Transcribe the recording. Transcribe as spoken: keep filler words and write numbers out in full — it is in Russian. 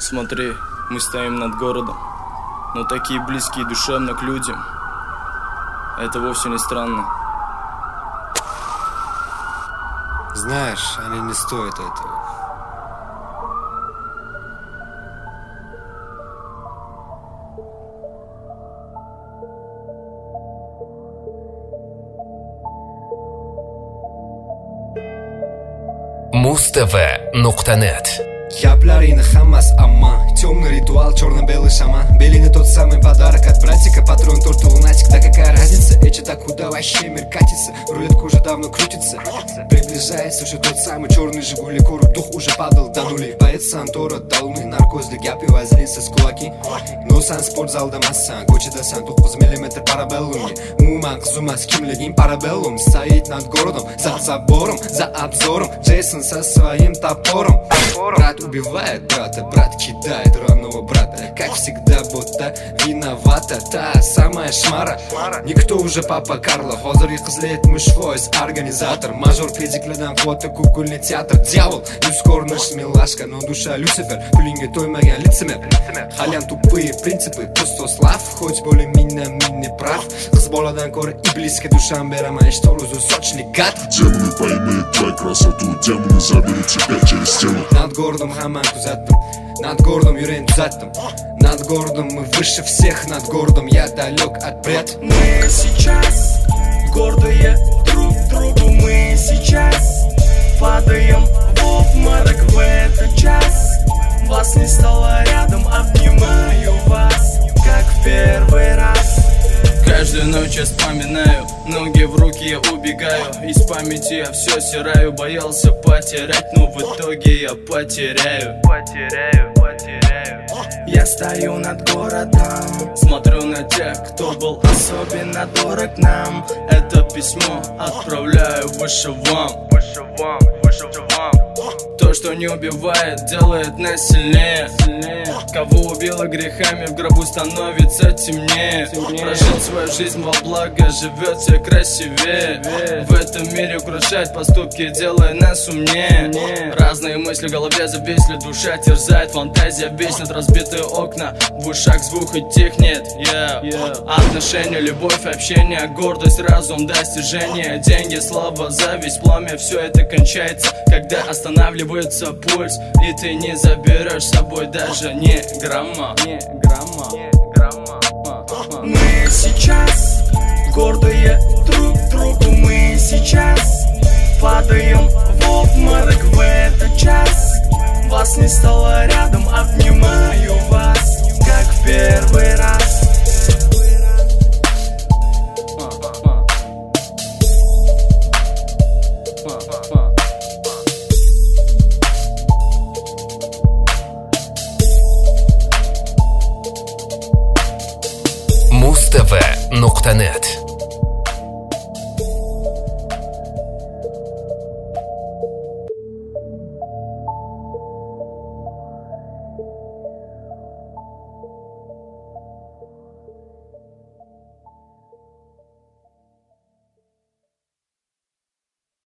Смотри, мы стоим над городом, но такие близкие душевно к людям. Это вовсе не странно. Знаешь, они не стоят этого. Муз-ТВ нуқта нет. Ябларины хамас, амма. Темный ритуал, черно-белый шаман. Белины тот самый подарок от братика. Патрон, торт, лунатик. Да какая разница? Эти-то куда вообще мир катится? Рулетка уже давно крутится. Приближается уже тот самый черный Жигули. Короб дух уже падал до нули. Поэт Сантора дал мы наркоз. Я пиво злился с кулаки. Но сан спортзалда массан. Кочеда сан то'qqiz миллиметр парабеллумге. Umuman qizumas kimliging парабеллум. Стоит над городом, за забором, за обзором. Джейсон со своим топором. Брат убивает брата, брат кидает равного брата. Как всегда, будто виновата та самая шмара. Никто уже папа Карло. Hozir qizlaytmish foiz организатор. Мажор педиклерdan quvvatli kukulni театр. Дьявол, yuz ko'rinish милашка, но душа Люцифер. Pulingga to'ymagan лицемер. Haliyam tupые принципы, Pustoslav. Хоть более-менее не прав. Qiz boladan ko'ra iblisga dusham beraman. Что розусочный гад. Демоны поймают твою красоту, демоны заберут тебя через стену. Над городом хаман кузаттым, над городом юрейн тузаттым. Над городом мы выше всех, над городом я далек от бред. Мы сейчас гордые друг другу, мы сейчас падаем в обморок в этот час. Вас не стало рядом, обнимаю вас, как в первый раз. Каждую ночь я вспоминаю, ноги в руки я убегаю. Из памяти я все стираю, боялся потерять, но в итоге я потеряю. Потеряю, потеряю. Я стою над городом, смотрю на тех, кто был особенно дорог нам. Это письмо отправляю выше вам. Выше вам, выше вам. То, что не убивает, делает нас сильнее. Кого убило грехами, в гробу становится темнее. Прожил свою жизнь во благо, живет все красивее. В этом мире украшать поступки, делая нас умнее. Разные мысли в голове зависли, душа терзает, фантазия виснет, разбитые окна, в ушах звук и тихнет. yeah. Отношения, любовь, общение, гордость, разум, достижения. Деньги, слава, зависть, пламя, все это кончается, когда останавливается пульс, и ты не заберешь с собой даже ни грамма. Ни грамма. Ни грамма. Мы сейчас гордые друг другу, мы сейчас падаем в обморок в этот час. Вас не стало рядом, обнимаю вас, как в первый раз. Муз-ТВ нуқта нет.